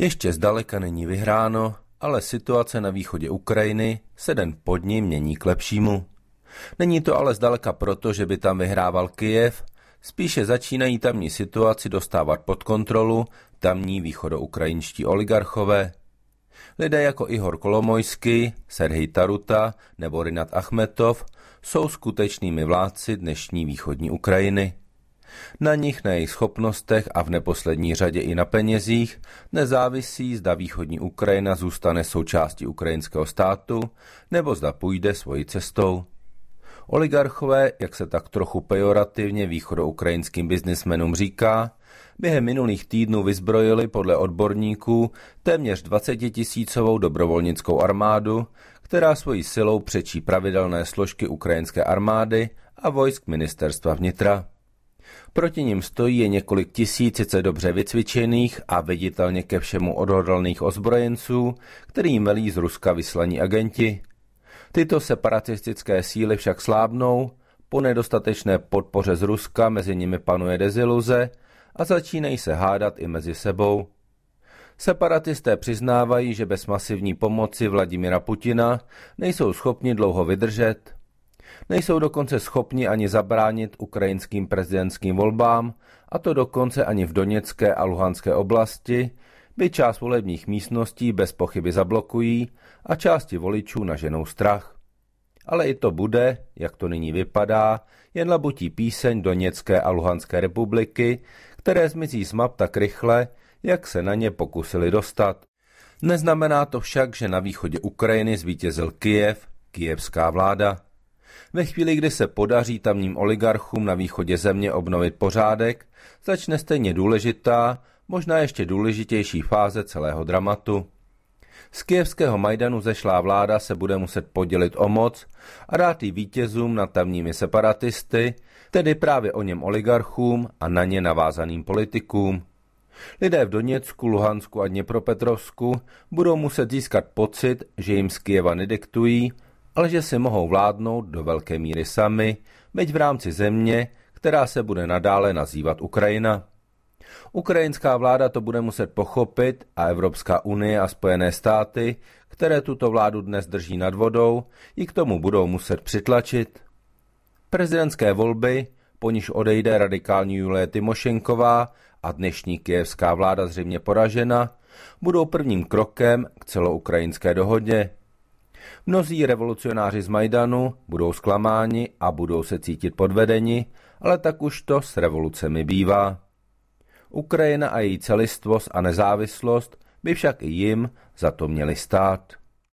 Ještě zdaleka není vyhráno, ale situace na východě Ukrajiny se den po dni mění k lepšímu. Není to ale zdaleka proto, že by tam vyhrával Kyjev, spíše začínají tamní situaci dostávat pod kontrolu tamní východoukrajinští oligarchové. Lidé jako Ihor Kolomojský, Serhij Taruta nebo Rinat Achmetov jsou skutečnými vládci dnešní východní Ukrajiny. Na nich, na jejich schopnostech a v neposlední řadě i na penězích nezávisí, zda východní Ukrajina zůstane součástí ukrajinského státu nebo zda půjde svojí cestou. Oligarchové, jak se tak trochu pejorativně východoukrajinským biznismenům říká, během minulých týdnů vyzbrojili podle odborníků téměř 20 000 dobrovolnickou armádu, která svojí silou přečí pravidelné složky ukrajinské armády a vojsk ministerstva vnitra. Proti nim stojí je několik tisíc sice dobře vycvičených a viditelně ke všemu odhodlaných ozbrojenců, kterým velí z Ruska vyslaní agenti. Tyto separatistické síly však slábnou, po nedostatečné podpoře z Ruska mezi nimi panuje deziluze a začínají se hádat i mezi sebou. Separatisté přiznávají, že bez masivní pomoci Vladimira Putina nejsou schopni dlouho vydržet. Nejsou dokonce schopni ani zabránit ukrajinským prezidentským volbám, a to dokonce ani v Doněcké a Luhanské oblasti, by část volebních místností bez pochyby zablokují a části voličů naženou strach. Ale i to bude, jak to nyní vypadá, jen labutí píseň Doněcké a Luhanské republiky, které zmizí z map tak rychle, jak se na ně pokusili dostat. Neznamená to však, že na východě Ukrajiny zvítězil Kyjev, kyjevská vláda. Ve chvíli, kdy se podaří tamním oligarchům na východě země obnovit pořádek, začne stejně důležitá, možná ještě důležitější fáze celého dramatu. Z kyjevského Majdanu zešlá vláda se bude muset podělit o moc a dát ji vítězům nad tamními separatisty, tedy právě o něm oligarchům a na ně navázaným politikům. Lidé v Doněcku, Luhansku a Dněpropetrovsku budou muset získat pocit, že jim z Kyjeva nediktují, ale že si mohou vládnout do velké míry sami, byť v rámci země, která se bude nadále nazývat Ukrajina. Ukrajinská vláda to bude muset pochopit a Evropská unie a Spojené státy, které tuto vládu dnes drží nad vodou, ji k tomu budou muset přitlačit. Prezidentské volby, po níž odejde radikální Julie Tymošenková a dnešní kyjevská vláda zřejmě poražena, budou prvním krokem k celoukrajinské dohodě. Mnozí revolucionáři z Majdanu budou zklamáni a budou se cítit podvedeni, ale tak už to s revolucemi bývá. Ukrajina a její celistvost a nezávislost by však i jim za to měly stát.